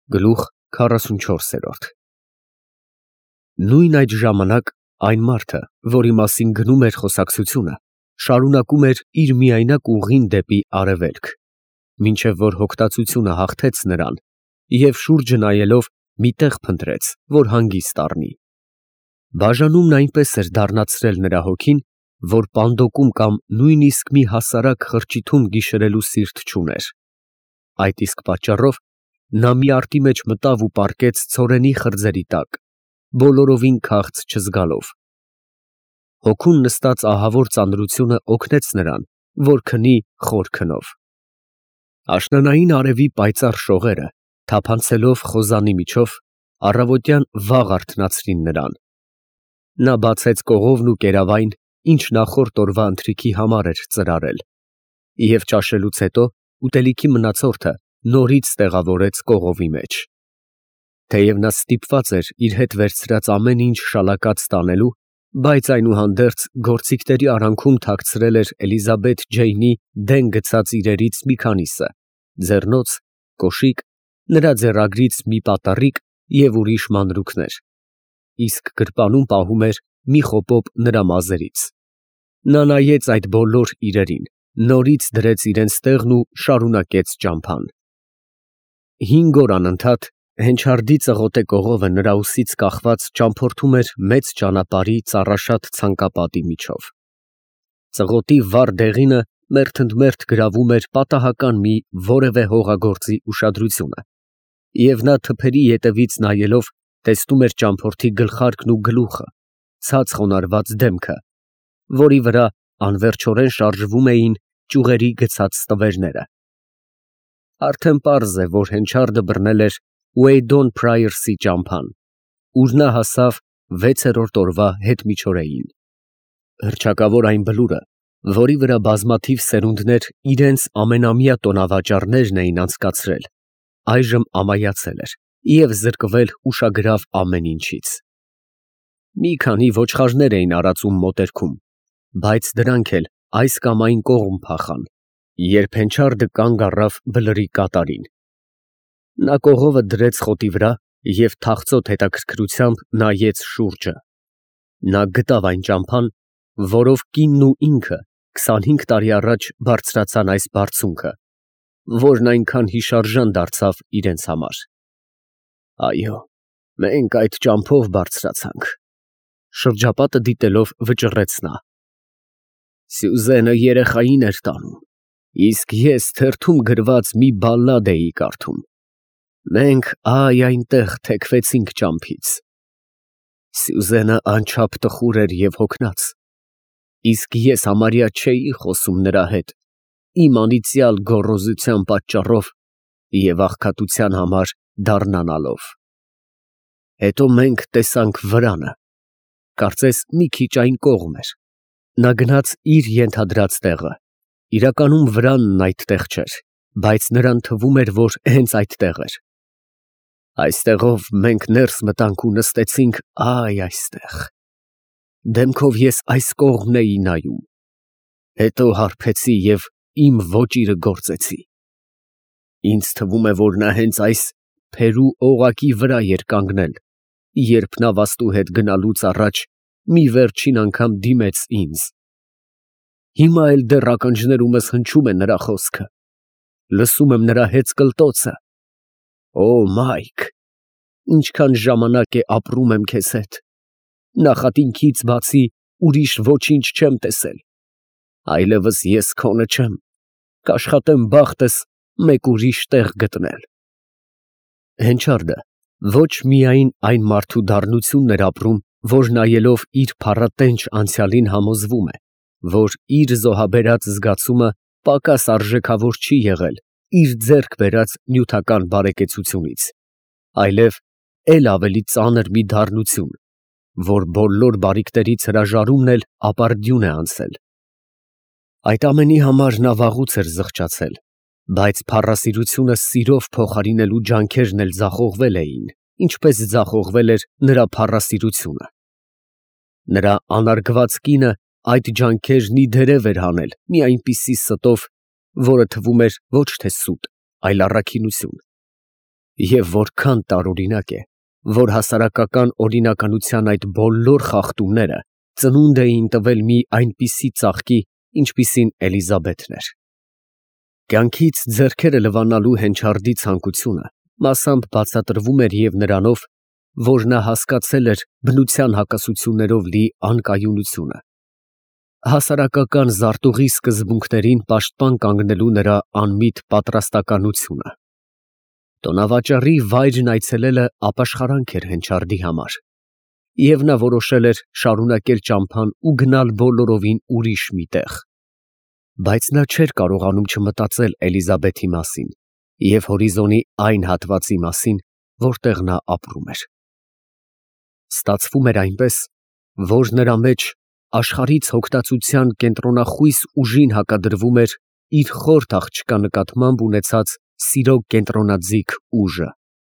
Գլուխ 44։ Նույն այդ ժամանակ այն մարդը, որի մասին գնում էր խոսակցությունը, շարունակում էր իր միայնակ ուղին դեպի արևելք, մինչև որ հոգտացությունը հաղթեց նրան և շուրջը նայելով մի տեղ փնտրեց, որ հանգիստ առնի։ Բաժանումն այնպես էր դառնացրել նրա հոգին, որ պանդոկում կամ նույնիսկ մի հասարակ խրճիթում գիշերելու սիրտ չուներ։ Այդ իսկ պատճառով նա մի արտի մեջ մտավ ու պառկեց ցորենի խրձերի տակ, բոլորովին քաղց չզգալով։ Հոգուն նստած ահավոր ծանրությունը օգնեց նրան, որ քնի խոր քնով։ Աշնանային արևի պայծառ շողերը, թափանցելով խոզանի միջով, առավոտյան վաղ արթնացրին նրան։ Նա բացեց կողովն ու կերավայն, ինչ նախորդ օրվա ընթրիքի համար էր ծրարել, և ճաշելուց հետո ուտելիքի մնացորդը նորից տեղավորեց կողովի մեջ։ Թեև նա ստիպված էր իր հետ վերցրած ամեն ինչ շալակած տանելու, բայց այնուհանդերձ գործիքների արանքում թաքցրել էր Էլիզաբեթ Ջեյնի դեն գցած իրերից մի քանիսը, ձեռնոց, կոշիկ, նրա ձեռագրից մի պատառիկ և ուրիշ մանրուքներ, իսկ գրպանում պահում էր մի խոպոպ նրա մազերից։ Նա նայեց այդ բոլոր իրերին, նորից դրեց իրենց տեղն ու շարունակեց ճամփան։ 5 օր անընդհատ հենչարդի ծղոտե կողովը նրա ուսից կախված ճամփորդում էր մեծ ճանապարհի ծառաշատ ցանկապատի միջով։ Ծղոտի վառ դեղինը մերթընդմերթ գրավում էր պատահական մի որևէ հողագործի ուշադրությունը, և նա թփերի ետևից նայելով տեսնում էր ճամփորդի գլխարկն ու գլուխը, ցած խոնարհված դեմքը, որի վրա անվերջորեն շարժվում էին ճյուղերի գցած ստվերները։ Արդեն պարզ է, որ հենչարդը բռնել էր Ուեյդոն Փրայերսի ճամփան, ուր նա հասավ 6-րդ օրվա հետմիջօրեին։ Հռչակավոր այն բլուրը, որի վրա բազմաթիվ սերունդներ իրենց ամենամյա տոնավաճառներն էին անցկացրել, այժմ ամայացել էր և զրկվել ուշագրավ ամեն ինչից։ Մի քանի ոչխարներ էին արածում մոտերքում, բայց դրանք էլ այս կամ այն կողմ փախան, երբ հենչարդը կանգ առավ բլրի կատարին։ Նա կողովը դրեց խոտի վրա և թախծոտ հետաքրքրությամբ նայեց շուրջը։ Նա գտավ այն ճամփան, որով կինն ու ինքը 25 տարի առաջ բարձրացան այս բարձունքը, որն այնքան հիշարժան դարձավ իրենց համար։ Այո, մենք այդ ճամփով բարձրացանք, շրջապատը դիտելով վճռեց նա։ Սյուզենը երեխային էր տանում, իսկ ես թերթում գրված մի բալլադ էի կարդում։ Մենք այնտեղ թեքվեցինք ճամփից։ Սյուզենը անչափ տխուր էր և հոգնած, իսկ ես համարյա չէի խոսում նրա հետ, իմ անիծյալ գոռոզության պատճառով և աղքատության համար դառնանալով։ Հետո մենք տեսանք վրանը, կարծես մի քիչ այն կողմ էր։ Նա գնաց իր ենթադրած տեղը, իրականում վրանն այդտեղ չէր, բայց նրան թվում էր, որ հենց այդտեղ էր։ Այստեղով մենք ներս մտանք ու նստեցինք այստեղ։ Դեմքով ես այս կողմն էի նայում, հետո հարբեցի և իմ ոճիրը գործեցի։ Ինձ թվում է, որ նա հենց այս փերու օղակի վրա էր կանգնել, երբ նա վաստու հետ գնալուց առաջ մի վերջին անգամ դիմեց ինձ։ Հիմա էլ դեռ ականջներումս հնչում է նրա խոսքը, լսում եմ նրա հեծկլտոցը. «Օ Մայք, ինչքան ժամանակ է ապրում եմ քեզ հետ, նախատինքից բացի ուրիշ ոչինչ չեմ տեսել, այլևս ես քոնը չեմ, կաշխատեմ բախտս մեկ ուրիշ տեղ գտնել»։ Հենչարդը ոչ միայն այն մարդու դառնությունն էր ապրում, որ նայելով իր փառատենչ անցյալին համոզվում է, որ իր զոհաբերած զգացումը պակաս արժեքավոր չի եղել իր ձեռք բերած նյութական բարեկեցությունից, այլև էլ ավելի ծանր մի դառնություն, որ բոլոր բարիքներից հրաժարումն էլ ապարդյուն է անցել։ Այդ ամենի համար նա վաղուց էր զղջացել, բայց փառասիրությունը սիրով փոխարինելու ջանքերն էլ ձախողվել էին, ինչպես ձախողվել էր նրա փառասիրությունը։ Նրա անարգված կինը այդ ջանքերն ի դերև էր հանել մի այնպիսի ստով, որը թվում էր ոչ թե սուտ, այլ առաքինություն։ Եվ որքան տարօրինակ է, որ հասարակական օրինականության այդ բոլոր խախտումները ծնունդ էին տվել մի այնպիսի ծաղկի, ինչպիսին Էլիզաբեթն էր։ Կյանքից ձեռքերը լվանալու Հենչարդի ցանկությունը մասամբ բացատրվում էր և նրանով, որ նա հասկացել էր բնության հակասություններով լի անկայունությունը, հասարակական զարտուղի սկզբունքներին պաշտպան կանգնելու նրա անմիտ պատրաստակամությունը։ Տոնավաճառի վայրն այցելելը ապաշխարանք էր Հենչարդի համար, և նա որոշել էր շարունակել ճամփան ու գնալ բոլորովին ուրիշ մի տեղ։ Բայց նա չէր կարողանում չմտածել Էլիզաբեթի մասին և հորիզոնի այն հատվածի մասին, որտեղ նա ապրում էր։ Ստացվում էր այնպես, որ նրա մեջ աշխարհից հոգտածության կենտրոնախույս ուժին հակադրվում էր իր խորթ աղջկա նկատմամբ ունեցած սիրո կենտրոնաձիգ ուժը։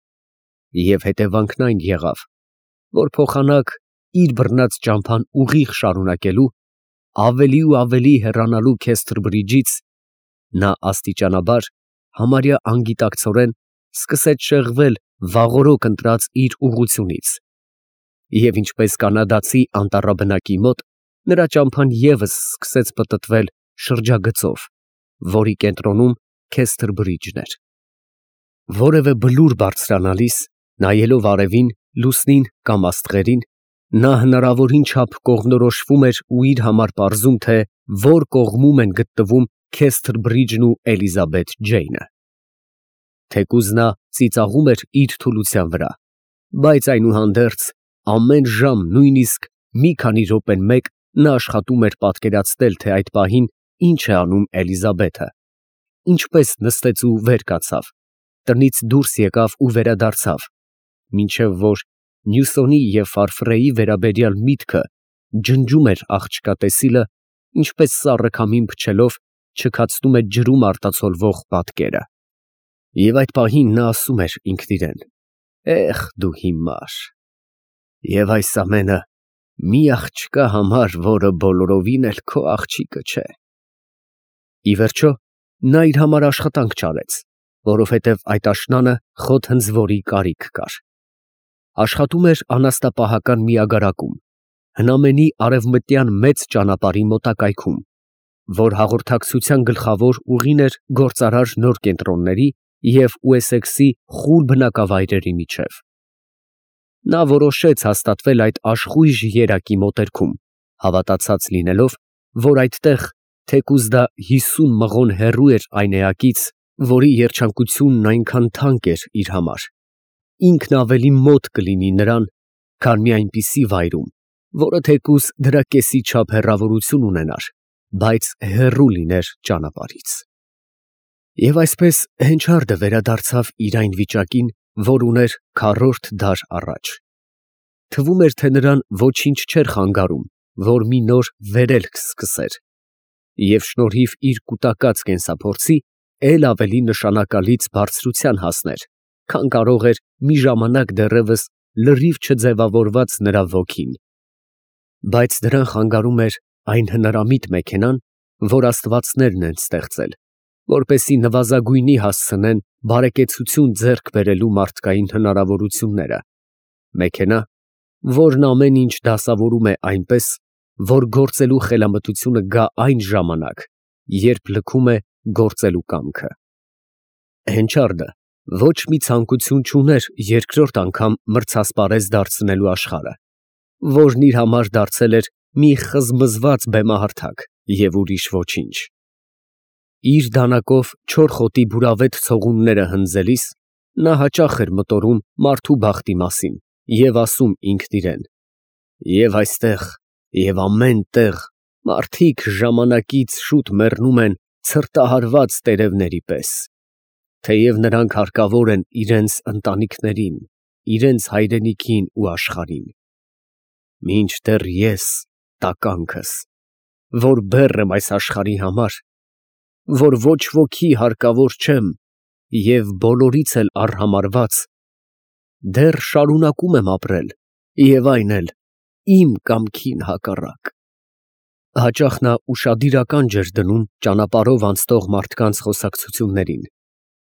Եվ հետևանքն այն եղավ, որ փոխանակ իր բռնած ճամփան ուղիղ շարունակելու, ավելի ու ավելի հեռանալու Քեսթր Բրիջից, նա աստիճանաբար, համարյա անգիտակցորեն սկսեց շեղվել վաղօրոք ընտրած իր ուղղությունից, և ինչպես կանադացի անտառաբնակի մոտ, նրա ճամփան ևս սկսեց պտտվել շրջագծով, որի կենտրոնում Քեսթր Բրիջն էր։ Որևէ բլուր բարձրանալիս, նայելով արևին, լուսնին կամ աստղերին, նա հնարավորին չափ կողմնորոշվում էր ու իր համար պարզում, թե որ կողմում են գտնվում Քեսթր Բրիջն ու Էլիզաբեթ Ջեյնը։ Թեկուզ նա ծիծաղում էր իր թուլության վրա, բայց այնուհանդերձ ամեն ժամ, նույնիսկ մի քանի րոպեն մեկ, նա աշխատում էր պատկերացնել, թե այդ պահին ինչ է անում Էլիզաբեթը, ինչպես նստեց ու վեր կացավ, տնից դուրս եկավ ու վերադարձավ, մինչև որ Նյուսոնի և Ֆարֆրեի վերաբերյալ միտքը ջնջում էր աղջկա տեսիլը, ինչպես սառը քամին փչելով չքացնում է ջրում արտացոլվող պատկերը։ Եվ այդ պահին նա ասում էր ինքն իրեն. «Էխ դու հիմար, և այս ամենը մի աղջկա համար, որը բոլորովին էլ քո աղջիկը չէ»։ Ի վերջո, նա իր համար աշխատանք չարեց, որովհետև այդ աշնանը խոտ հնձվորի կարիք կար։ Աշխատում էր անասնապահական միագարակում, հնամենի արևմտյան մեծ ճանապարհի մոտակայքում, որ հաղորդակցության գլխավոր ուղին էր գործարար նոր կենտրոնների և Ուեսեքսի խուլ բնակավայրերի միջև։ Նա որոշեց հաստատվել այդ աշխույժ երակի մոտերքում, հավատացած լինելով, որ այդտեղ, թեկուզ դա 50 մղոն հեռու էր այն էակից, որի երջանկությունն այնքան թանկ էր իր համար, ինքն ավելի մոտ կլինի նրան, քան մի այնպիսի վայրում, որը թեկուզ դրա կեսի չափ հեռավորություն ունենար, բայց հեռու լիներ ճանապարհից։ Եվ այսպես Հենչարդը վերադարձավ իր այն վիճակին, որ ուներ քառորդ դար առաջ։ Թվում էր, թե նրան ոչինչ չէր խանգարում, որ մի նոր վերելք սկսեր, և շնորհիվ իր կուտակած կենսափորձի էլ ավելի նշանակալից բարձրության հասներ, քան կարող էր մի ժամանակ դեռևս լրիվ չձևավորված նրա ոգին։ Բայց դրան խանգարում էր այն հնարամիտ մեքենան, որ աստվածներն են ստեղծել, որպեսզի նվազագույնի հասցնեն բարեկեցություն ձեռք բերելու մարդկային հնարավորությունները, մեքենա, որն ամեն ինչ դասավորում է այնպես, որ գործելու խելամտությունը գա այն ժամանակ, երբ լքում է գործելու կամքը։ Հենչարդը ոչ մի ցանկություն չուներ երկրորդ անգամ մրցասպարեզ դարձնելու աշխարհը, որն իր համար դարձել էր մի խզմզված բեմահարթակ և ուրիշ ոչինչ։ Իր դանակով չոր խոտի բուրավետ ցողունները հնձելիս, նա հաճախ էր մտորում մարդու բախտի մասին և ասում ինքն իրեն. «Եվ այստեղ, և ամեն տեղ մարդիկ ժամանակից շուտ մեռնում են ցրտահարված տերևների պես, թեև նրանք հարկավոր են իրենց ընտանիքներին, իրենց հայրենիքին ու աշխարհին, մինչդեռ ես տականքս, որ բեռ եմ այս աշխարհի համար, որ ոչ ոքի հարկավոր չեմ և բոլորից էլ արհամարհված, դեռ շարունակում եմ ապրել և այն էլ իմ կամքին հակառակ»։ Հաճախ նա ուշադիր ականջ էր դնում ճանապարհով անցնող մարդկանց խոսակցություններին,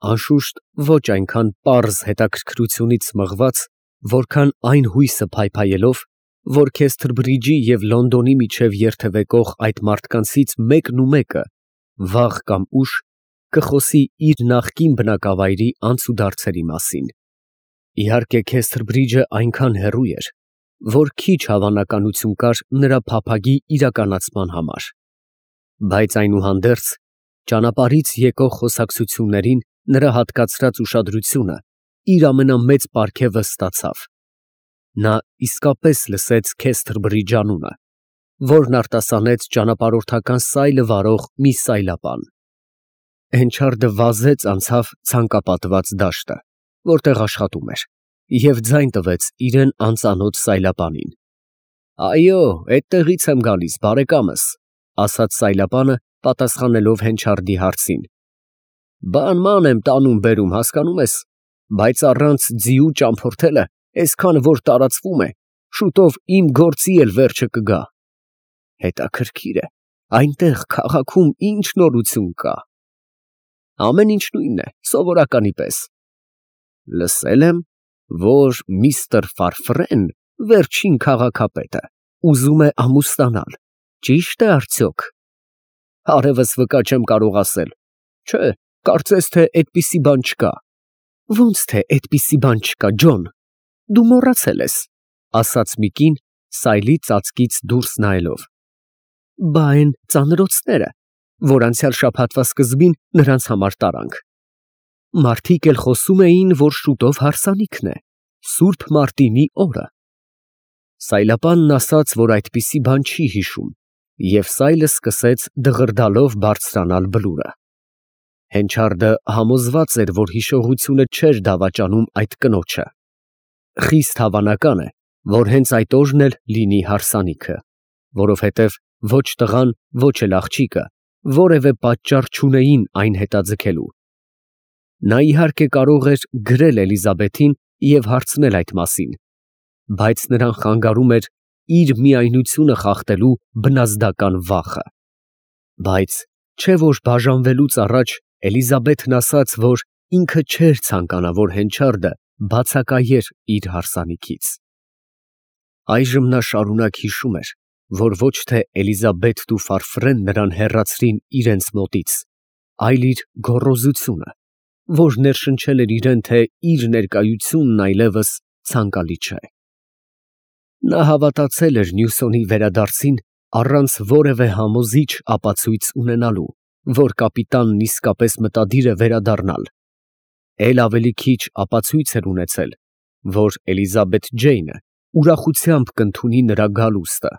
անշուշտ ոչ այնքան պարզ հետաքրքրությունից մղված, որքան այն հույսը փայփայելով, որ Քեսթր Բրիջի և Լոնդոնի միջև երթևեկող այդ մարդկանցից մեկն ու մեկը վաղ կամ ուշ կխոսի իր նախկին բնակավայրի անցուդարձերի մասին։ Իհարկե, Քեսթր Բրիջը այնքան հեռու էր, որ քիչ հավանականություն կար նրա փափագի իրականացման համար, բայց այնուհանդերձ ճանապարհից եկող խոսակցություններին նրա հատկացրած ուշադրությունը իր ամենամեծ պարգևը ստացավ։ Նա իսկապես լսեց Քեսթր Բրիջ անունը, որն արտասանեց ճանապարհորդական սայլը վարող մի սայլապան։ Հենչարդը վազեց անցավ ցանկապատված դաշտը, որտեղ աշխատում էր, և ձայն տվեց իրեն անծանոթ սայլապանին։ «Այո, էդտեղից եմ գալիս, բարեկամս», ասաց սայլապանը, պատասխանելով Հենչարդի հարցին։ «Բան-ման եմ տանում֊բերում, հասկանում ես, բայց առանց ձիու ճամփորդելը այսքան որ տարածվում է, շուտով իմ գործի էլ վերջը կգա։ Հետաքրքիր է, այնտեղ քաղաքում ինչ նորություն կա։ Ամեն ինչ նույնն է, սովորականի պես։ Լսել եմ, որ միստր Ֆարֆրեն, վերջին քաղաքապետը, ուզում է ամուսնանալ, ճի՞շտ է արդյոք։ Արևս վկա չեմ կարող ասել։ Չէ, կարծես թե այդպիսի բան չկա։ Ոնց թե այդպիսի բան չկա, Ջոն, դու մոռացել ես, ասաց մի կին, սայլի ծածկից դուրս նայելով։ Բա այն ծանրոցները, որ անցյալ շաբաթվա սկզբին նրանց համար տարանք։ Մարդիկ էլ խոսում էին, որ շուտով հարսանիքն է, Սուրբ Մարտինի օրը։ Սայլապանն ասաց, որ այդպիսի բան չի հիշում, և սայլը սկսեց դղրդալով բարձրանալ բլուրը։ Հենչարդը համոզված էր, որ հիշողությունը չէր դավաճանում այդ կնոջը։ Խիստ հավանական է, որ հենց այդ օրն էլ լինի հարսանիքը, որովհետև ոչ տղան, ոչ էլ աղջիկը որևէ պատճառ չունեին այն հետաձգելու։ Նա իհարկե կարող էր գրել Էլիզաբեթին և հարցնել այդ մասին, բայց նրան խանգարում էր իր միայնությունը խախտելու բնազդական վախը։ Բայց չէ որ բաժանվելուց առաջ Էլիզաբեթն ասաց, որ ինքը չէր ցանկանա, որ Հենչարդը բացակայեր իր հարսանիքից։ Այժմ նա շարունակ հիշում էր, որ ոչ թե Էլիզաբեթն ու Ֆարֆրեն նրան հեռացրին իրենց մոտից, այլ իր գոռոզությունը, որ ներշնչել էր իրեն, թե իր ներկայությունն այլևս ցանկալի չէ։ Նա հավատացել էր Նյուսոնի վերադարձին առանց որևէ համոզիչ ապացույց ունենալու, որ կապիտանն իսկապես մտադիր է վերադառնալ։ Էլ ավելի քիչ ապացույց էր ունեցել, որ Էլիզաբեթ Ջեյնը ուրախությամբ կընդունի նրա գալուստը։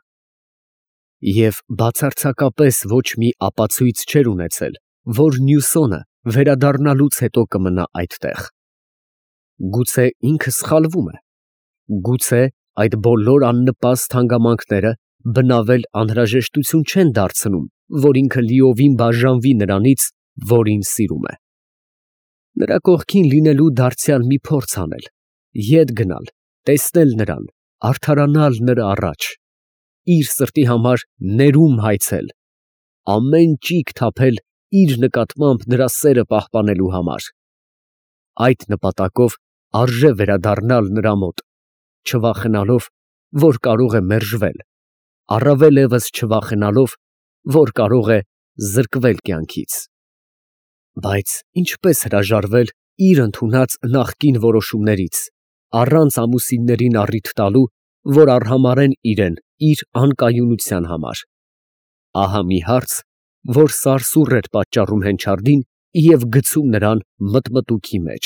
Եվ բացարձակապես ոչ մի ապացույց չէր ունեցել, որ Նյուսոնը վերադառնալուց հետո կմնա այդտեղ։ Գուցե ինքը սխալվում է, գուցե այդ բոլոր աննպաստ հանգամանքները բնավել անհրաժեշտություն չեն դարձնում, որ ինքը լիովին բաժանվի նրանից, որին սիրում է։ Նրա կողքին լինելու դարձյալ մի փորձ անել, ետ գնալ, տեսնել նրան, արդարանալ նրա առաջ, իր սրտի համար ներում հայցել, ամեն ճիգ թափել իր նկատմամբ նրա սերը պահպանելու համար։ Այդ նպատակով արժե վերադառնալ նրա մոտ, չվախենալով, որ կարող է մերժվել, առավել ևս չվախենալով, որ կարող է զրկվել կյանքից։ Բայց ինչպես հրաժարվել իր ընդունած նախկին որոշումներից, առանց ամուսիններին առիթ տալու, որ արհամարհեն իրեն իր անկայունության համար։ Ահա մի հարց, որ սարսուռ էր պատճառում Հենչարդին և գցում նրան մտմտուքի մեջ։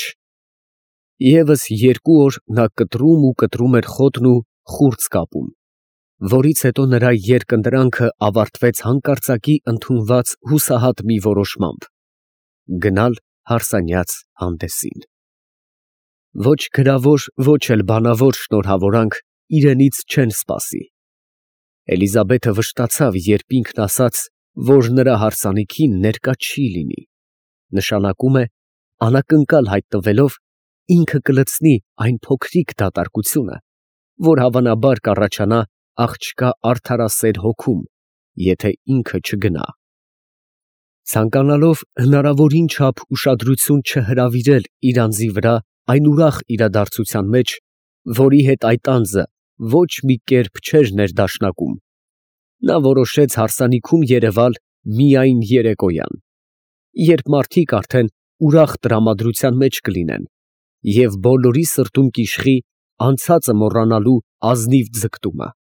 Եվս 2 օր նա կտրում էր խոտն ու խուրձ կապում, որից հետո նրա երկընտրանքը ավարտվեց հանկարծակի ընդունված հուսահատ մի որոշմամբ՝ գնալ հարսանյաց հանդեսին։ Ոչ գրավոր, ոչ էլ բանավոր շնորհավորանք իրենից չեն սպասի։ Էլիզաբեթը վշտացավ, երբ ինքն ասաց, որ նրա հարսանիքին ներկա չի լինի, նշանակում է, անակնկալ հայտնվելով, ինքը կլցնի այն փոքրիկ դատարկությունը, որ հավանաբար կառաջանա աղջկա արդարասեր հոգում, եթե ինքը չգնա։ Ցանկանալով հնարավորին չափ ուշադրություն չհրավիրել իր անձի վրա այն ուրախ իրադարձության մեջ, որի հետ այդ անձը ոչ մի կերպ չէր ներդաշնակում, նա որոշեց հարսանիքում երևալ միայն երեկոյան, երբ մարդիկ արդեն ուրախ տրամադրության մեջ կլինեն և բոլորի սրտում կիշխի անցածը մոռանալու ազնիվ ձգտումը։